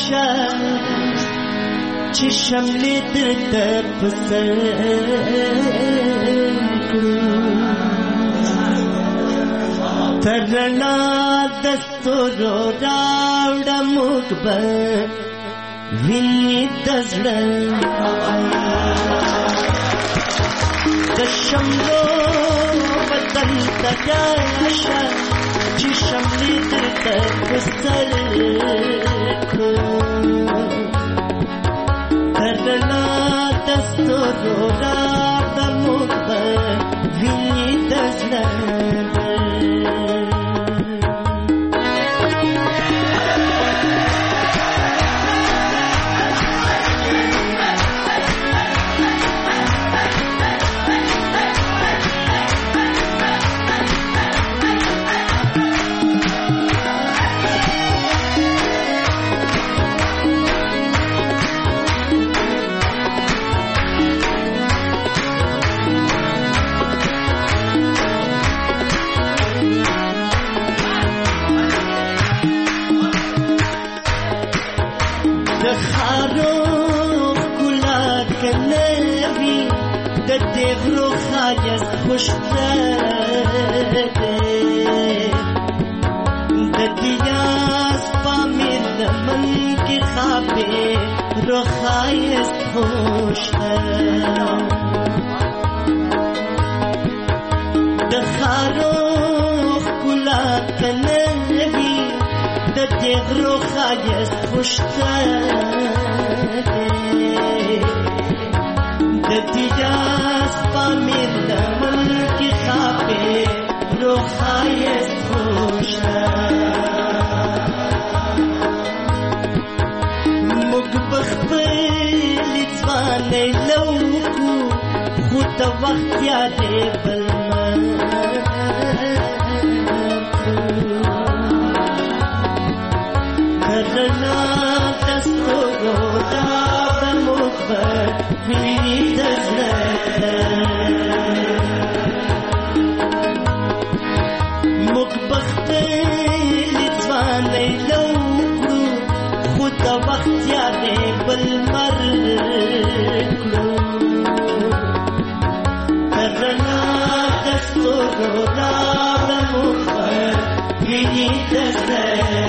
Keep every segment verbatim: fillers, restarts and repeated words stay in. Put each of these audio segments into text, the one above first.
راشه چې شملې درته په سر کړو تر رڼا د ستورو راوړه موږ به وینې د زړه د شملو بدن ته راشه چې شملې درته په سر کړو تر رڼا د ستورو راوړه موږ به وینې د زړه غرو خایست خوشته د دیاس پامیر لمن کی خوابه رو خایست خوشته د خارو کلا کنوی د غرو خایست خوشته د دیاس پامیر لمن کی خوابه رو خایست خوشته موږ بخپلې ځوانۍ لوکو خو د وخت یادې بل رڼا د ستورو راوړه موږ به وینې د زړه موږ بخپلې ځوانۍ لوکړو خو د وخت یادې بل مر کړو رڼا د ستورو راوړه موږ به وینې د زړه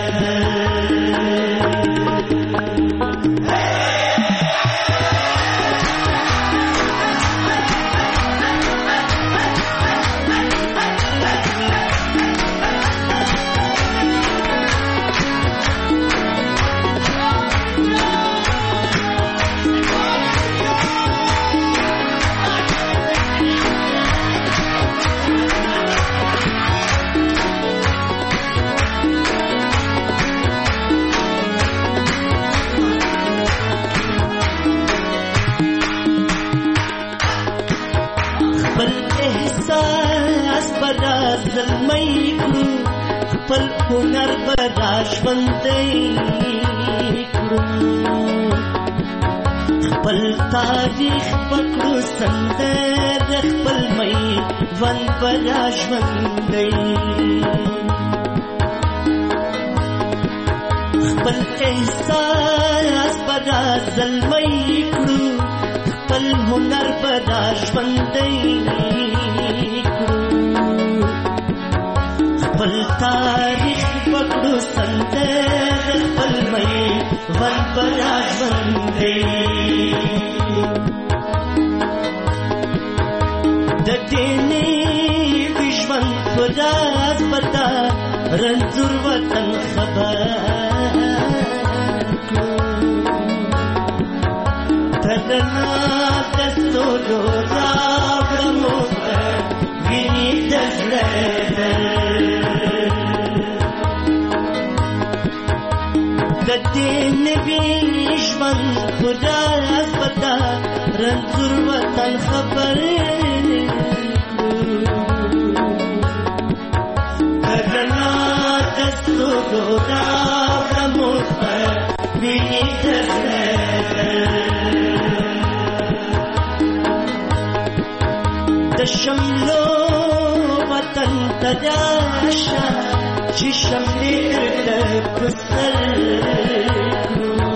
خپل هنر به را ژوندی کړو خپل تاریخ به کړو سندره خپل میوند به را ژوندی خپل احساس به را زلمی کړو خپل هنر به را ژوندی خپل تاریخ پکړو سندره خپل میوند به را ژوندی د دې نوي ژوند په راز به دا رنځور وطن خبر کړو تر رڼا د ستورو راوړه موږ به وینې د زړه د دې نوي ژوند په راز به دا رنځور وطن خبر کړو رڼا د ستورو راوړه موږ به وینې د زړه د شملو وطن ته راشه چې شملې درته په سر کړو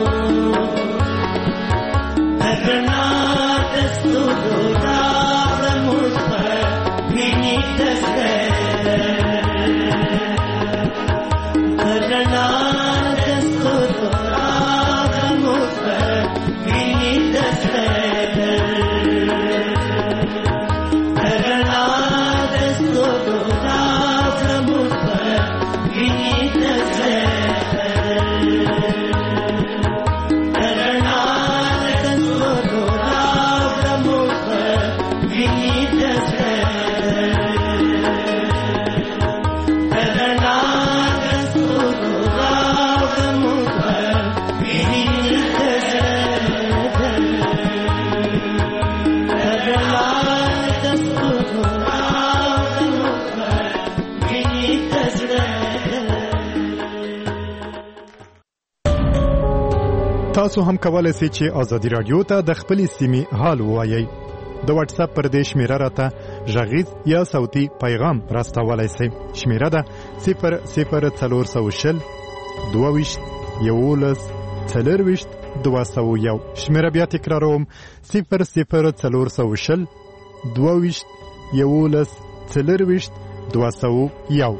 تاسو هم کولای شئ چې ازادي رادیو ته د خپل سیمې حال ووایي. د واتس اپ پر دې شمیره راته غږیز یا صوتي پیغام راستولای شئ. شمیره ده صفر صفر څلور سوه شل دوه ویشت یولس څلور ویشت دوه سوه یو. شمیره بیا تکراروم صفر صفر څلور سوه شل دوه ویشت یولس څلور ویشت دوه سوه یو.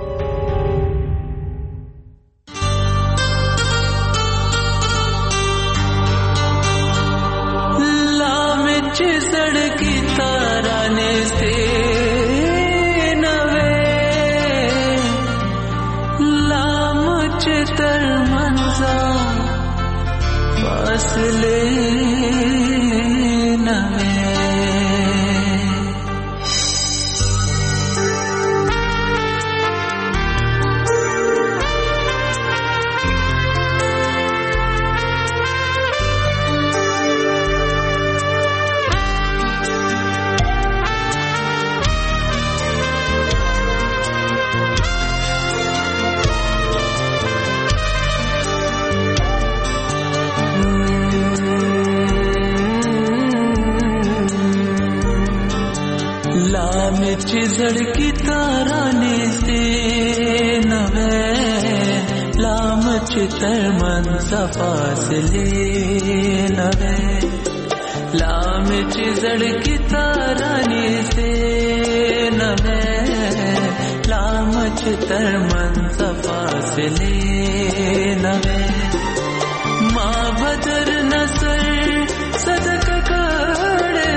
झड़की ताराने से नवे लाम चितर मन सफासले नवे लाम झड़की ताराने से नवे लाम चितर मन सफासले नवे माँ बदर नसर सदक काड़े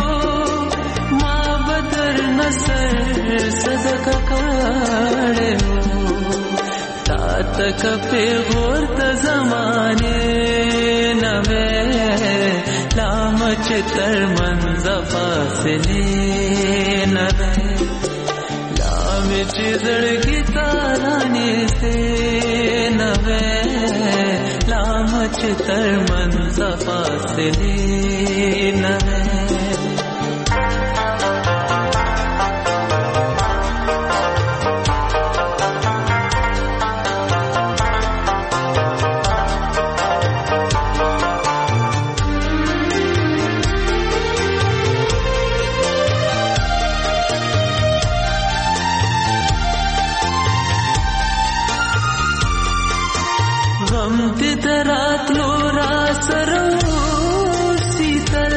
नसर सदक काड़े हो तात कपे गोर्त जमाने नवे लाम चितर मंजा फासले नवे लाम चिजड़ की ताराने से नवे लाम चितर मंजा फासले नवे रात लो रासरो शीतल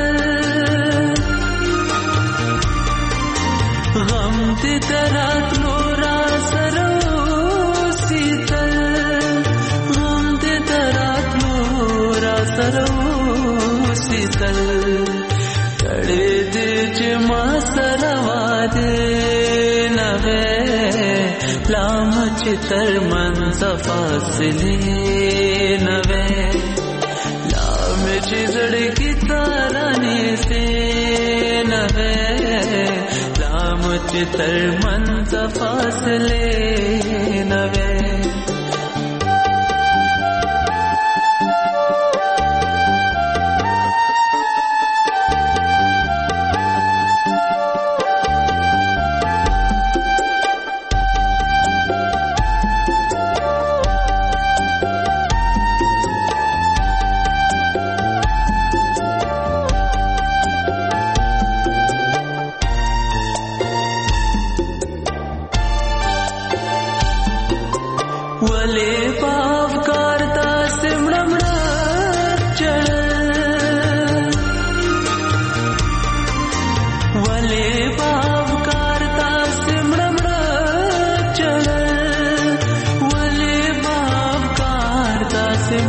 गम ते रात लो रासरो शीतल गम ते रात लो रासरो शीतल तड़े दे जमा सरवा दे नवे लाम चितर मन सफासले नवे लाम चिजड़ की ताराने से नवे लाम चितर मन सफासले नवे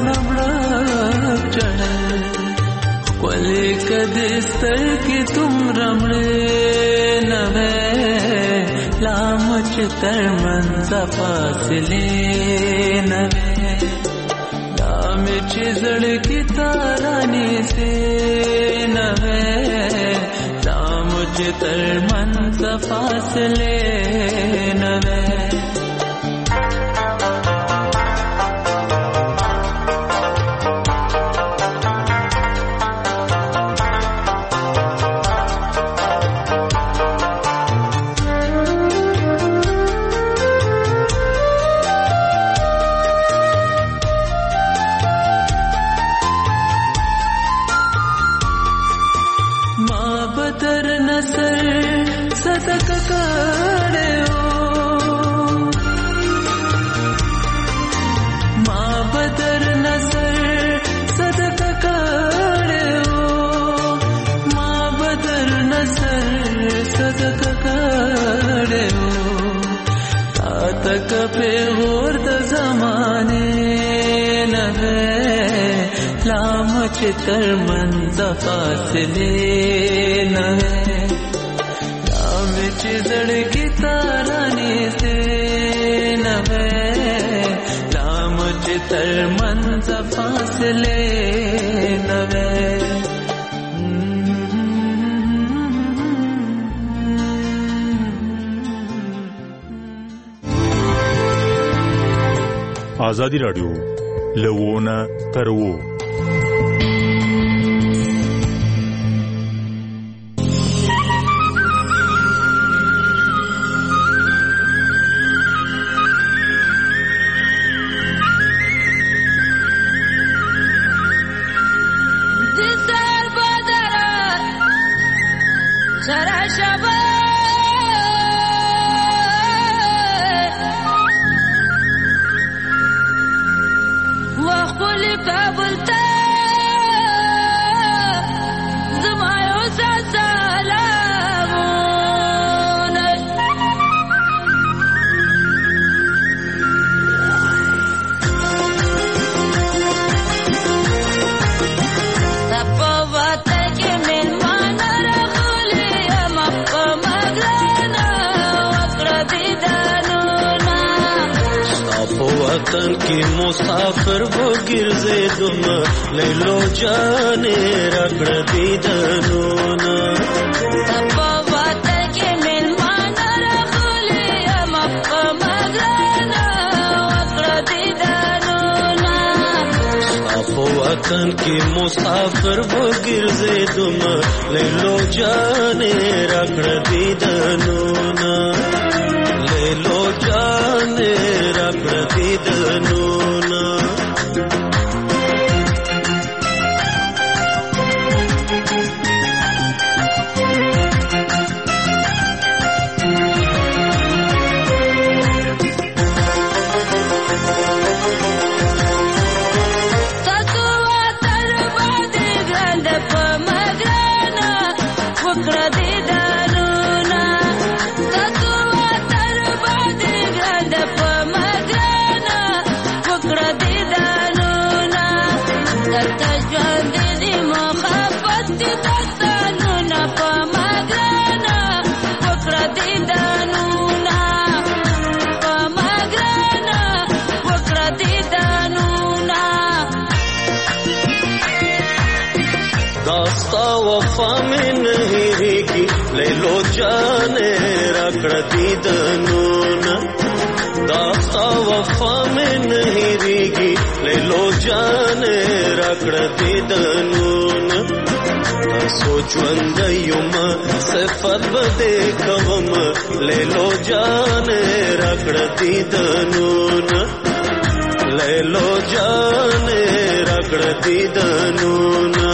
نمړک چړل ولې کدي ستر کې تم رمړې نوې لامچ تر منځ فاصله نوې لامچ زړ کې تارانی سي نوې لامچ تر منځ فاصله نوې तक पे और द ज़माने न है लाम चितर मंज़ फासले न है लाम चिजड़ की तारानी से न है लाम चितर मंज़ फासले न है آزادی رادیو لوونه ترو वतन की मुसाफिर वो गिरजे दुम ले लो जाने रगड़ दी दनूना तपो वतन के मेहमान रखले हम मगराना रगड़ दी दनूना तपो वतन की मुसाफिर वो गिरजे दुम ले लो जाने रगड़ दी दनूना ले लो जाने रगड़ दी दनूना वफा में नहीं रहेगी ले लो जाने रगड़ दी दनूना दास्ता वफा में नहीं रहेगी ले लो जाने रगड़ दी दनूना सोचवंदयुम सिफत बदे कवम ले लो जाने रगड़ दी दनूना ले लो जाने रगड़ दी दनूना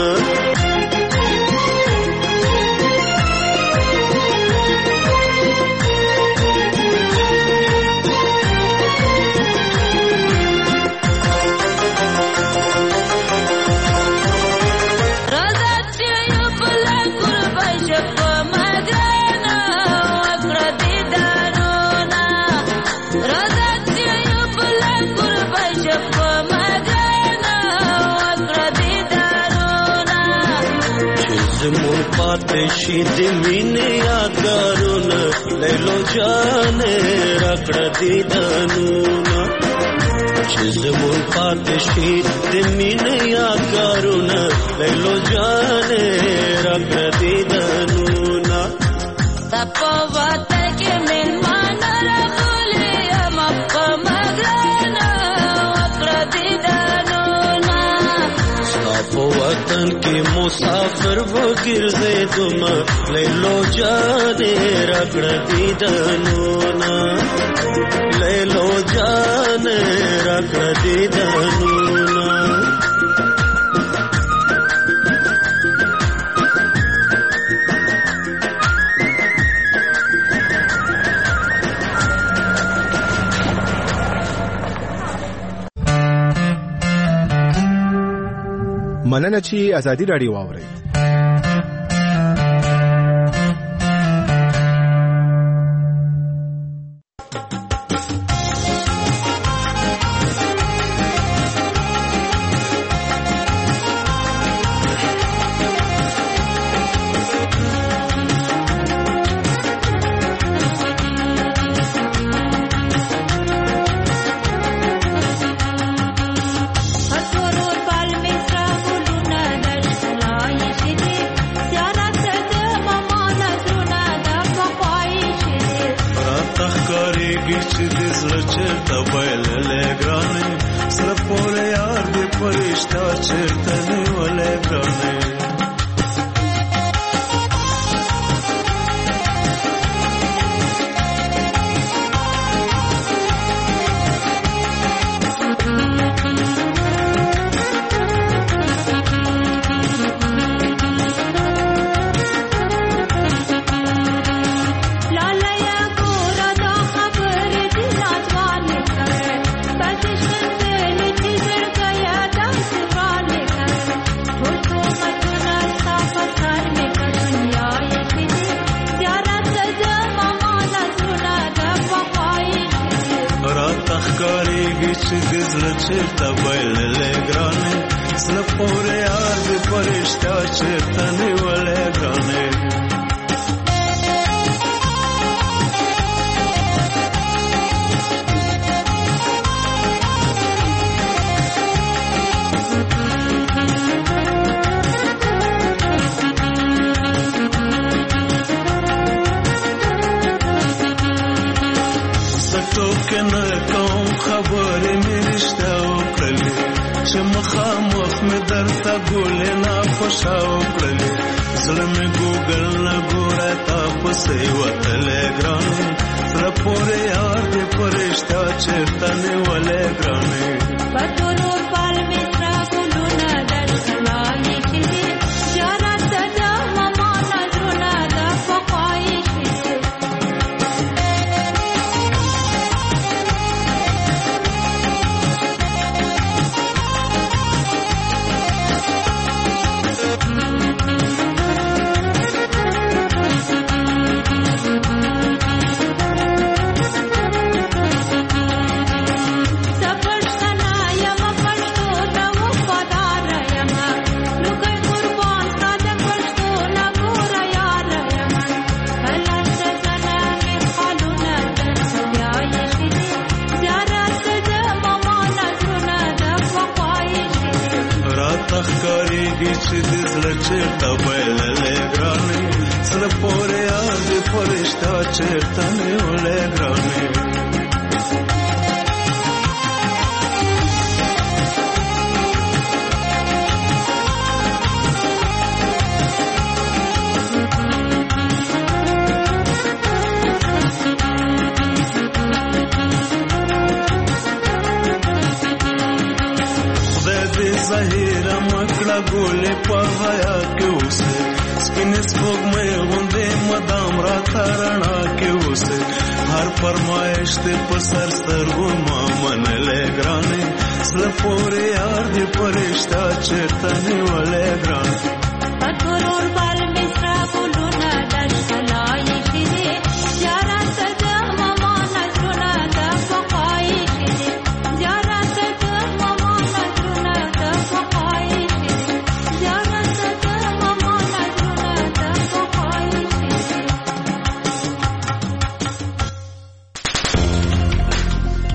Radha زمون پاتې شي د مینې یادګارونه لیلو جانې راکړه دیدنونه چې زمون پاتې شي د مینې یادګارونه لیلو جانې راکړه دیدنونه تا په وطن کې مېلمانه راغلي یم په مګرانه وکړه دیدنونه ستا په وطن کې مسافر وګرځېدم لیلو جانې راکړه دیدنونه لیلو جانې راکړه دیدنونه مننه چې ازادي راډیو واورئ.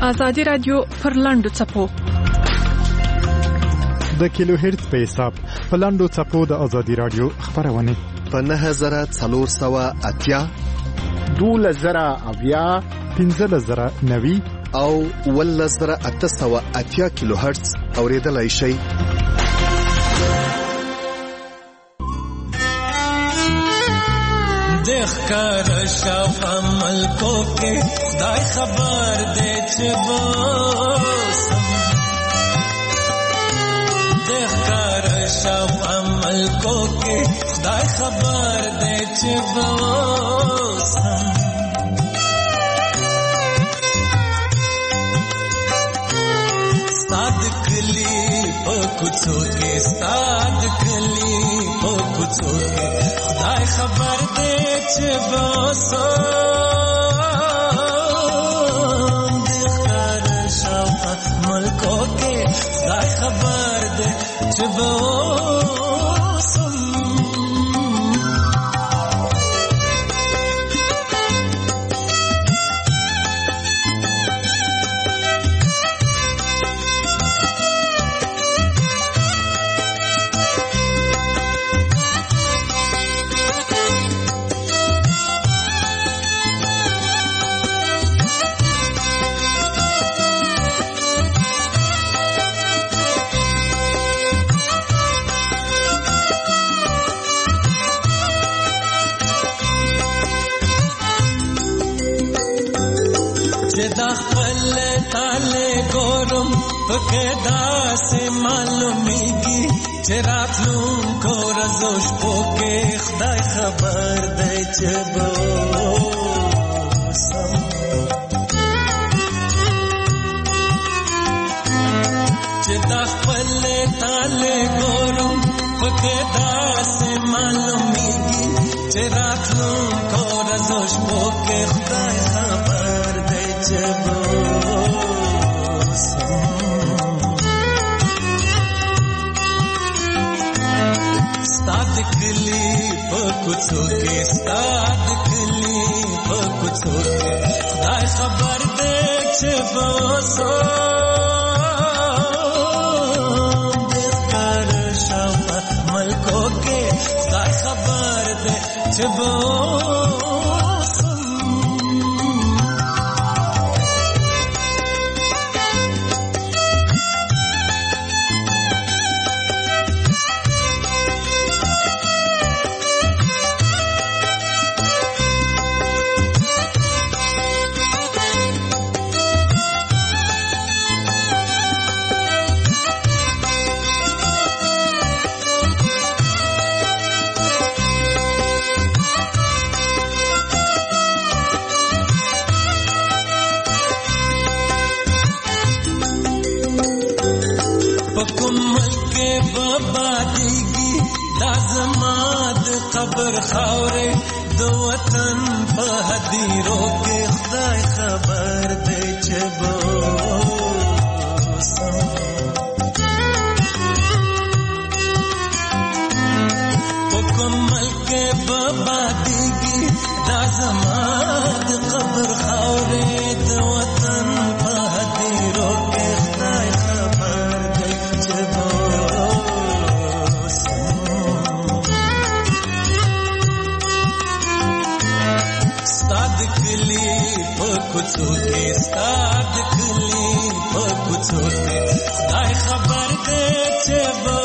ازادي رادیو پر لاندو چپو د کیلو هرتز په حساب په لاندو چپو د ازادي رادیو خبرونه په نه زره څلور سوه اتیا دوله زره اویا پنځه زره نوي او ول زره اته سوه اتیا کیلو هرتز اوریدلای شي. دیکھ کر شاف عمل کو کے خدای خبر دے چبوسم دیکھ کر شاف عمل کو کے خدای خبر دے چبوسم استاد کلی په کوڅو کې استاد کلی په کوڅو کې خدای خبر دے چبوسم دیکھر شاف ملکوں کے خدای خبر دے چبوسم پکدا سے معلومیږي چې راتلونکو ورځو شپو کې خدای خبر دی چې بوسم چې دا خپل تاله ګورم پکدا سے معلومیږي چې راتلونکو ورځو شپو کې خدای خبر دی چې کلی په کوڅو کې استاد کلی په کوڅو کې خدای خبر دې چې بوسم دیکھر شاف ملکوں کې خدای خبر دې چې بوسم قبر خاورے دو وطن په هدیرو کې خدای خبر دی چې بوسم په کوم ملک بابا دیږي دا زما د قبر خاورے دو وطن په هدیرو کې خدای خبر دی چې کوڅو کې استاد کلی په کوڅو کې خدای خبر دې چې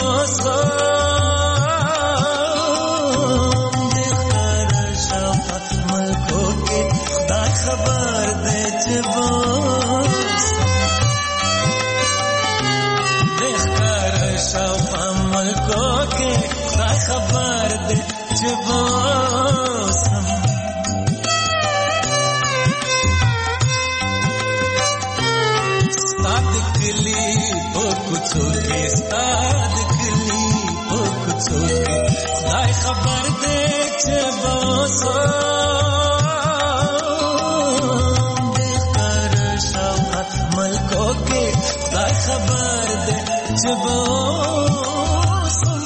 بوسم دیکھر شاف ملکوں کې خدای خبر دې چې بوسم دیکھر شاف ملکوں کې خدای خبر دې چې بوسم کلی په کوڅو کې استاد کلی په کوڅو کې خدای خبر دې چې بوسم دیکھر شاف ملکوں کې خدای خبر دې چې بوسم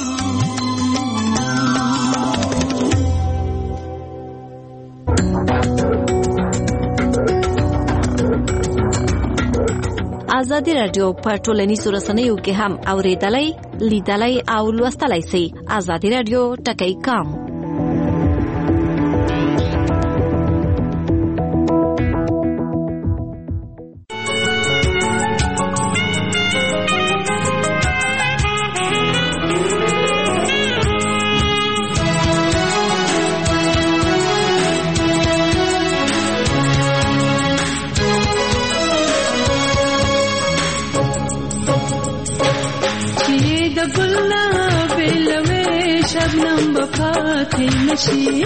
ازادي رادیو په ټولنیزو رسنیو کې هم اوریدلای لیدلای او لوستلای شئ. ازادي رادیو ټکی کام نشي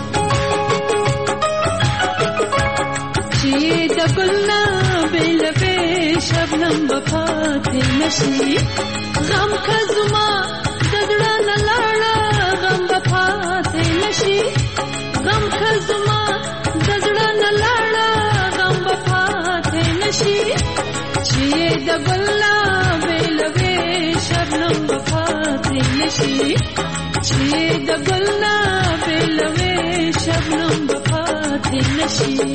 شي د ګلنا بل به شبنم بفات نشي غم کزما دغړه لاړه غم بفات نشي غم کزما دغړه لاړه غم بفات نشي شي د ګلنا بل به شبنم بفات نشي شي د ګلنا بلوي شبنم بفات نشي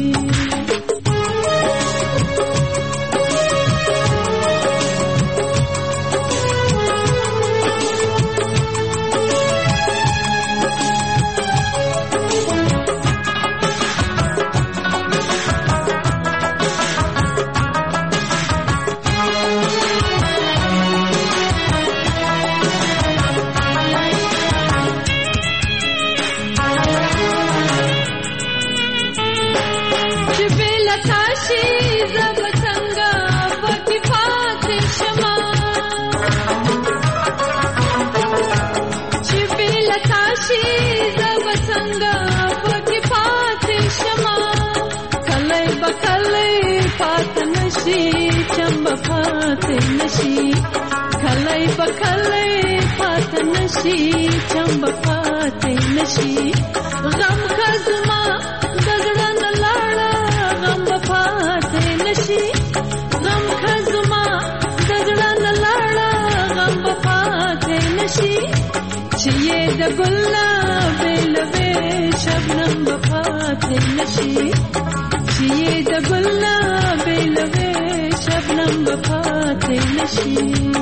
بفات نشي کله بکله فات نشي چم بفات نشي غم کزما دغړن لاړه غم بفات نشي غم کزما دغړن لاړه غم بفات نشي چې د ګلنا بلوي شبنم بفات نشي چې د ګلنا بلوي شبنم بفات نشي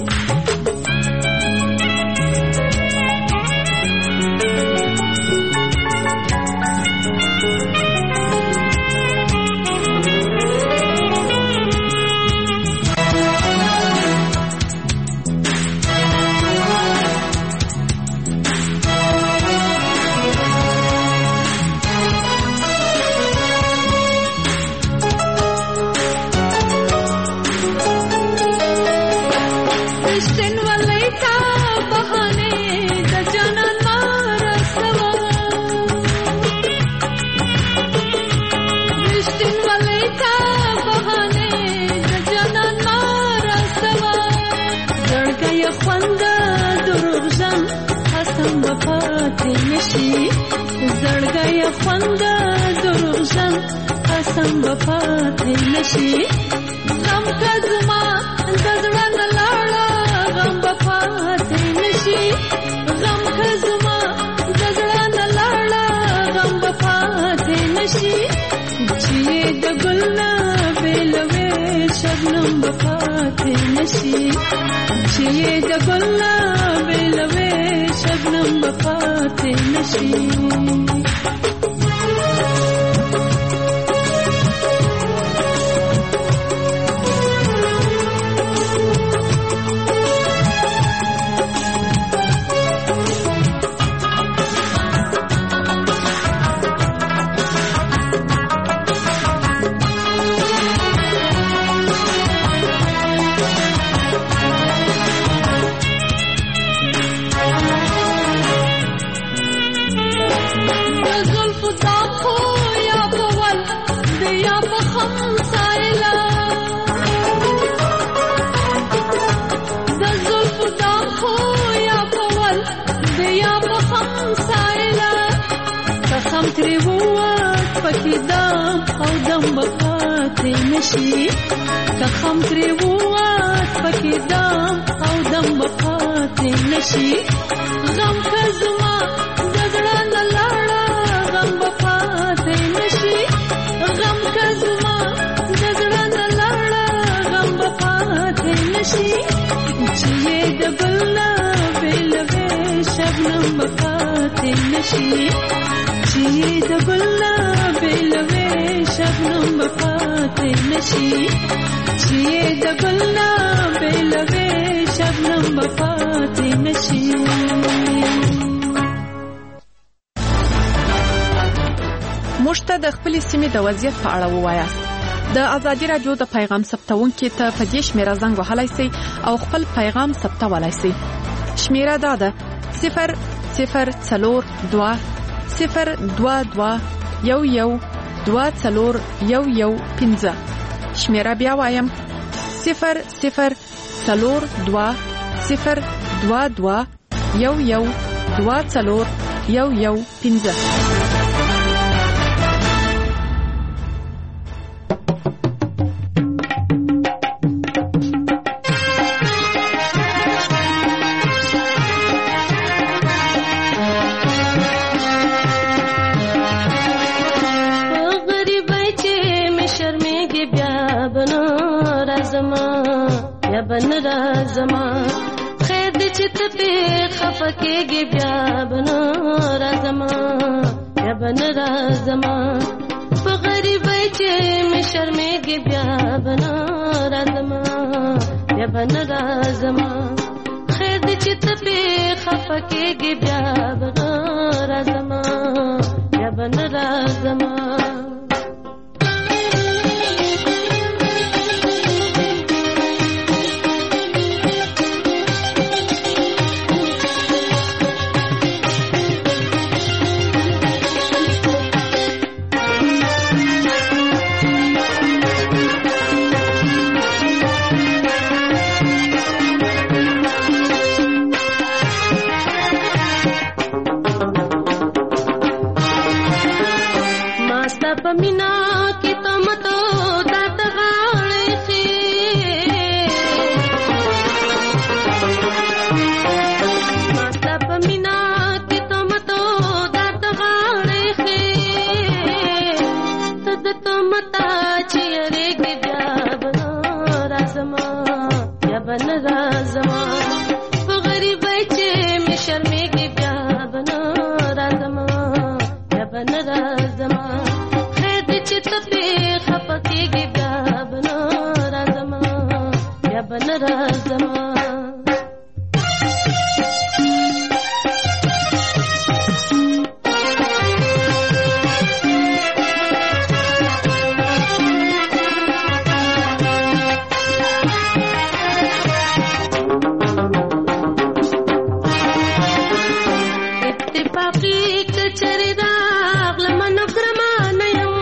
زړګي خوند دروغجن قسم بفات نشي غم کزما دزړن لاړه غم بفات نشي غم کزما دزړن لاړه غم بفات نشي چې د ګلنا بلوي شبنم بفات نشي چې د ګلنا بلوي شبنم بفات نشي پکې دم او دم بفات نشي کخم ترې ووت پکې دم او دم بفات نشي غم کزما دزړن لاړه غم بفات نشي غم کزما دزړن لاړه غم شبنم بپاتې نشي چې د ګلنا بلوي شبنم بپاتې نشي چې د ګلنا بلوي شبنم بپاتې نشي. موږ ته د خپلې سیمې د وضعیت په اړه ووایاست. د ازادي راډیو د پیغام ثبتونکو ته په دې شمیره زنګ وهلای شئ او خپل پیغام ثبتولای شئ. شمیره دا ده صفر صفر څلور دوه صفر دوه دوه یو یو دوه څلور یو یو پنځه. شمیره بیا وایم صفر صفر څلور دوه صفر دوه دوه یو یو دوه څلور یو یو پنځه. بن رازما خیر دې چې ته په خفکهږي بیا بن رازما یا بن رازما په غریبۍ چې مې شرمېږي بیا بن رازما یا بن رازما خیر دې چې ته په خفکهږي بیا بن رازما یا بن رازما. پمینا کی تم تو دات غاړې خې ماستا پمینا کی تم تو دات غاړې خې تد تم تا چیرې کې بیا بن رازما یا بن رازما په غریبۍ چې مې شرمېږي بیا بن رازما یا بن رازما تپې خپکهږي بیا بن رازما یا بن رازما. اتفاقی کچری راغله منو ګرمانه یم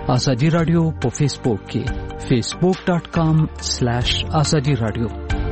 آزادی رادیو په فیسبوک کې facebook dot com slash azadi radio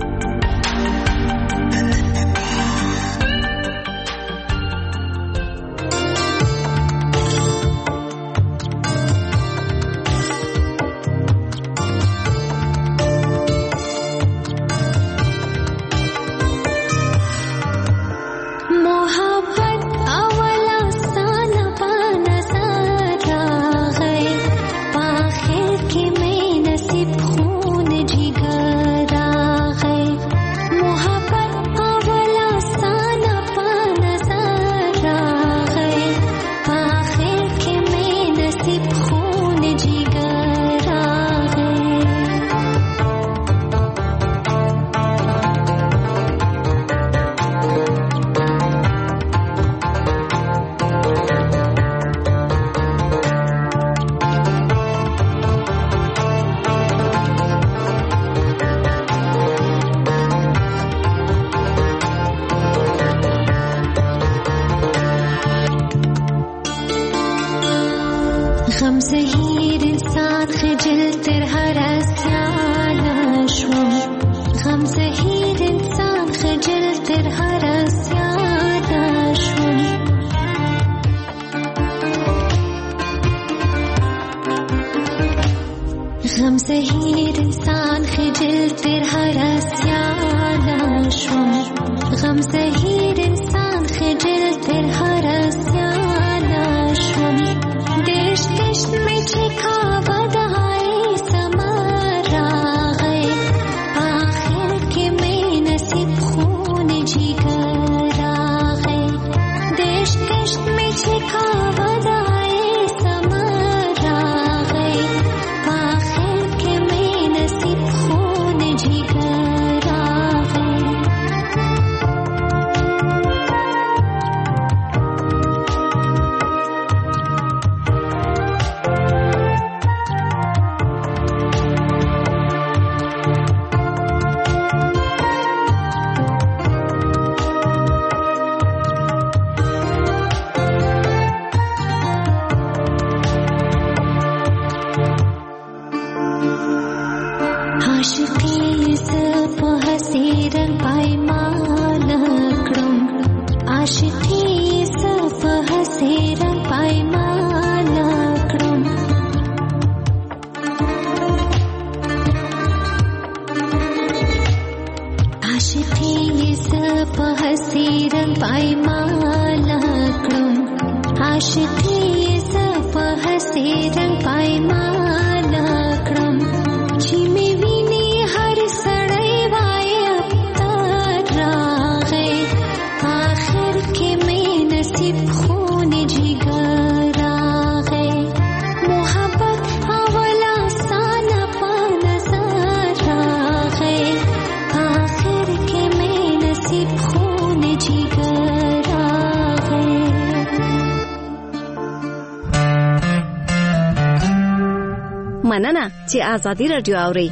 مننه چې آزادی رادیو اوري.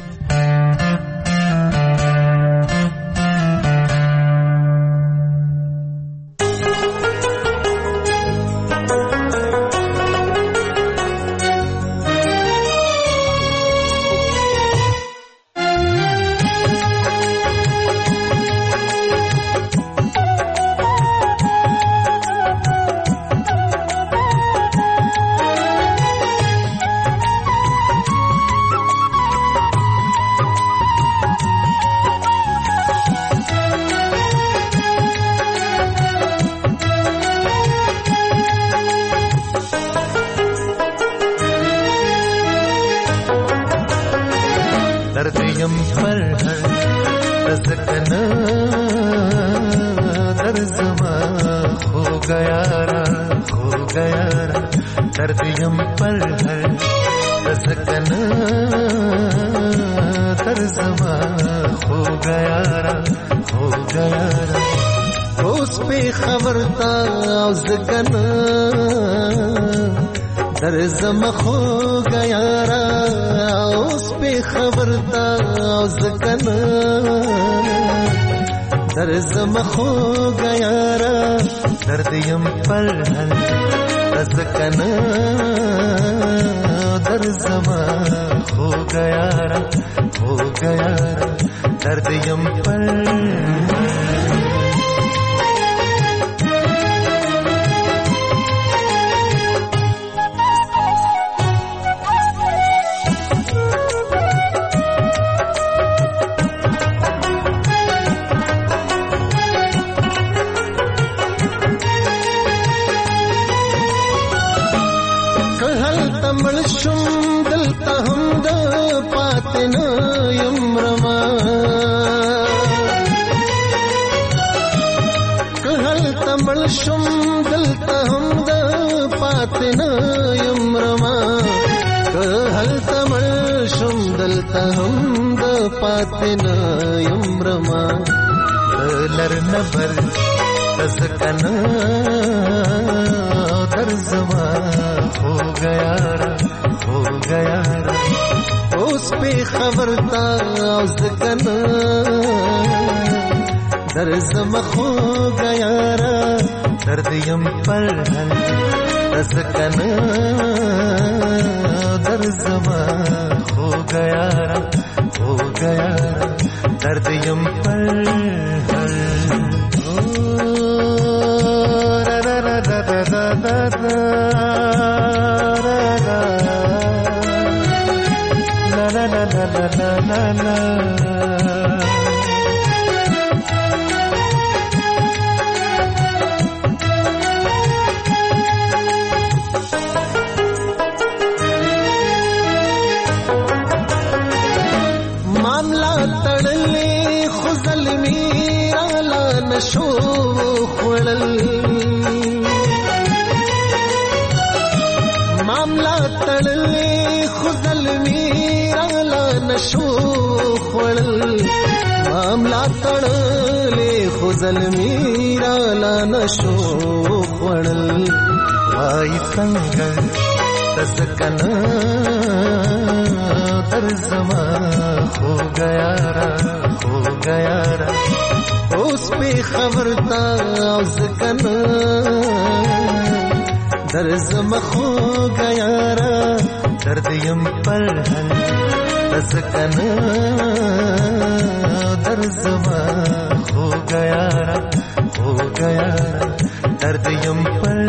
दर्द जमा हो गया रा हो गया रा दर्द यम पर شم دلته هم د پاتنه یمرما که هل تمل شم دلته هم د پاتنه یمرما لر نبر تسکنا در زما हो गया रा हो गया रा اوس په خبر تا ځکنا در زما हो गया रा दर्द यम पर हल तसकना दर जमा हो गया रा हो गया रा दर्द यम पर हल ओ रा रा रा रा रा रा रा ला ला ला ला ला ला شو خړل معاملہ تړلې خدل میرالا نشو خړل معاملہ تړلې خدل میرالا نشو خړل وای څنګه تسکنا در زما हो गया रा हो गया रा اوس په خبر تا ځکنا در زما हो गया रा दर्द यम पर हल तसकना दर जमा हो गया रा हो गया रा दर्द यम पर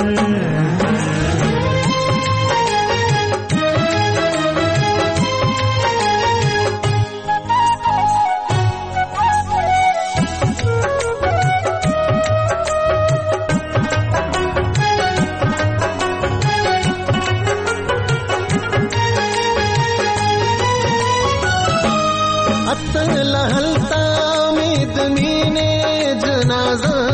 لهلتا مید مینه جنازه